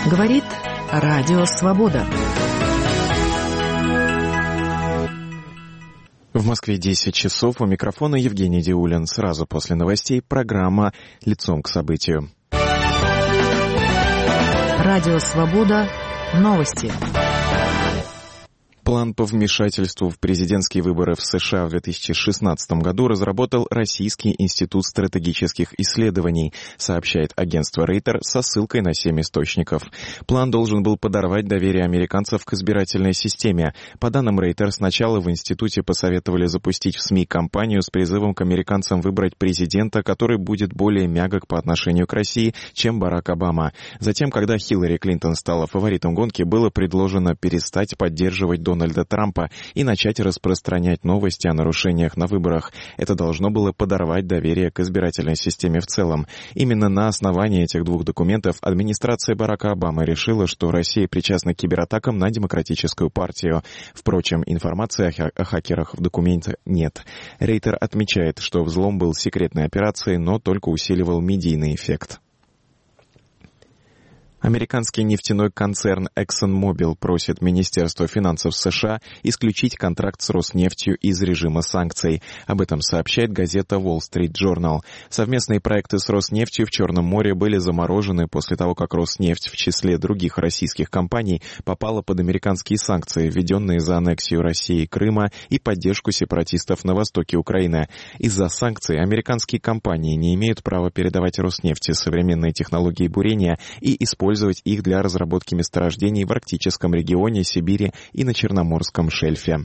Говорит Радио Свобода. В Москве 10 часов. У микрофона Евгений Диулин. Сразу после новостей программа «Лицом к событию». Радио Свобода. Новости. План по вмешательству в президентские выборы в США в 2016 году разработал Российский институт стратегических исследований, сообщает агентство Рейтер со ссылкой на 7 источников. План должен был подорвать доверие американцев к избирательной системе. По данным Рейтер, сначала в институте посоветовали запустить в СМИ кампанию с призывом к американцам выбрать президента, который будет более мягок по отношению к России, чем Барак Обама. Затем, когда Хиллари Клинтон стала фаворитом гонки, было предложено перестать поддерживать Дональда Трампа и начать распространять новости о нарушениях на выборах. Это должно было подорвать доверие к избирательной системе в целом. Именно на основании этих двух документов администрация Барака Обамы решила, что Россия причастна к кибератакам на Демократическую партию. Впрочем, информации о хакерах в документе нет. Рейтер отмечает, что взлом был секретной операцией, но только усиливал медийный эффект. Американский нефтяной концерн ExxonMobil просит Министерство финансов США исключить контракт с Роснефтью из режима санкций. Об этом сообщает газета Wall Street Journal. Совместные проекты с Роснефтью в Черном море были заморожены после того, как Роснефть в числе других российских компаний попала под американские санкции, введенные за аннексию России Крыма и поддержку сепаратистов на востоке Украины. Из-за санкций американские компании не имеют права передавать Роснефти современные технологии бурения и использовать их для разработки месторождений в арктическом регионе, Сибири и на Черноморском шельфе.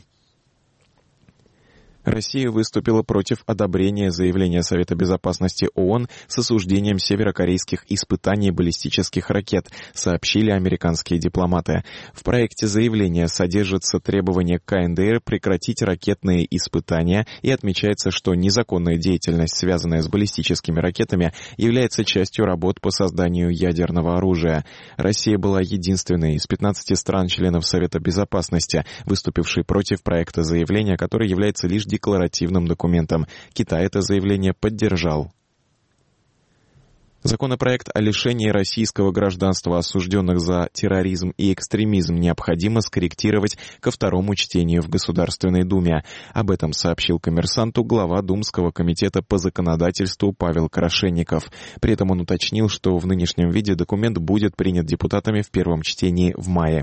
Россия выступила против одобрения заявления Совета безопасности ООН с осуждением северокорейских испытаний баллистических ракет, сообщили американские дипломаты. В проекте заявления содержится требование КНДР прекратить ракетные испытания и отмечается, что незаконная деятельность, связанная с баллистическими ракетами, является частью работ по созданию ядерного оружия. Россия была единственной из 15 стран-членов Совета безопасности, выступившей против проекта заявления, который является лишь декларативным документом. Китай это заявление поддержал. Законопроект о лишении российского гражданства осужденных за терроризм и экстремизм необходимо скорректировать ко второму чтению в Государственной Думе. Об этом сообщил «Коммерсанту» глава Думского комитета по законодательству Павел Крашенников. При этом он уточнил, что в нынешнем виде документ будет принят депутатами в первом чтении в мае.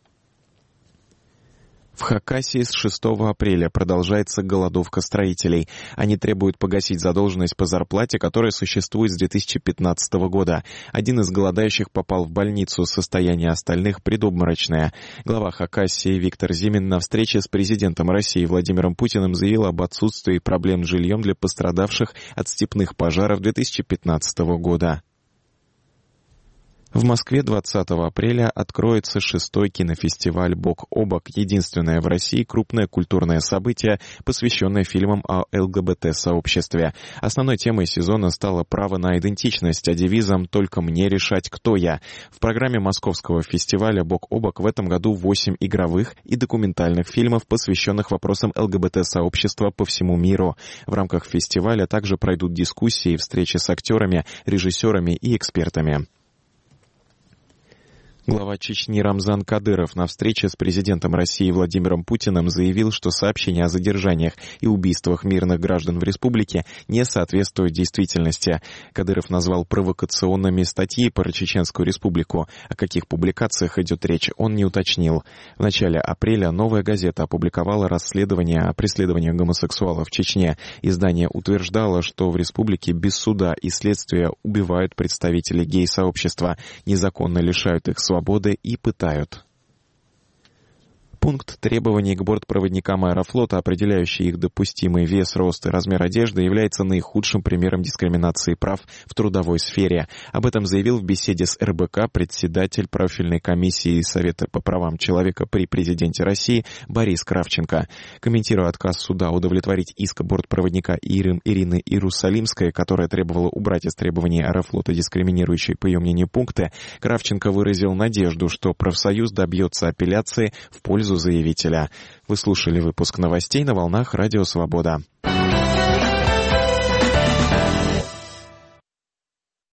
В Хакассии с 6 апреля продолжается голодовка строителей. Они требуют погасить задолженность по зарплате, которая существует с 2015 года. Один из голодающих попал в больницу, состояние остальных предобморочное. Глава Хакассии Виктор Зимин на встрече с президентом России Владимиром Путиным заявил об отсутствии проблем с жильем для пострадавших от степных пожаров 2015 года. В Москве 20 апреля откроется 6-й кинофестиваль «Бок о бок», единственное в России крупное культурное событие, посвященное фильмам о ЛГБТ-сообществе. Основной темой сезона стало право на идентичность, а девизом «Только мне решать, кто я». В программе московского фестиваля «Бок о бок» в этом году 8 игровых и документальных фильмов, посвященных вопросам ЛГБТ-сообщества по всему миру. В рамках фестиваля также пройдут дискуссии и встречи с актерами, режиссерами и экспертами. Глава Чечни Рамзан Кадыров на встрече с президентом России Владимиром Путиным заявил, что сообщения о задержаниях и убийствах мирных граждан в республике не соответствуют действительности. Кадыров назвал провокационными статьи про Чеченскую республику. О каких публикациях идет речь, он не уточнил. В начале апреля «Новая газета» опубликовала расследование о преследовании гомосексуалов в Чечне. Издание утверждало, что в республике без суда и следствия убивают представителей гей-сообщества, незаконно лишают их свободы и пытают. Пункт требований к бортпроводникам Аэрофлота, определяющий их допустимый вес, рост и размер одежды, является наихудшим примером дискриминации прав в трудовой сфере. Об этом заявил в беседе с РБК председатель профильной комиссии Совета по правам человека при президенте России Борис Кравченко. Комментируя отказ суда удовлетворить иск бортпроводника Ирины Иерусалимской, которая требовала убрать из требований Аэрофлота дискриминирующие, по ее мнению, пункты, Кравченко выразил надежду, что профсоюз добьется апелляции в пользу заявителя. Вы слушали выпуск новостей на волнах Радио Свобода.